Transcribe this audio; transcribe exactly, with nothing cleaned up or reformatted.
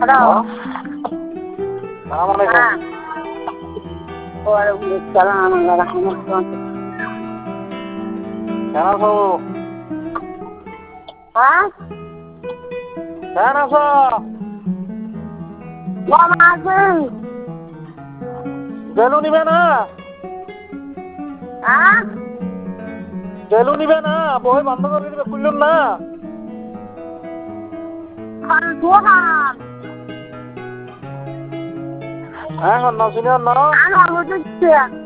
Hello সালাম আলাইকুম। ওয়ালাইকুম আসসালাম ওয়া রাহমাতুল্লাহ। কেন আছো? হ্যাঁ কেন আছো? কেমন আছেন? জেলু নিবে না? হ্যাঁ জেলু নিবে না? বই বন্ধ করে দিবে, খুললুন না? খান দোকান হ্যাঁ অন্য শুনে অন্য আমার বুঝছি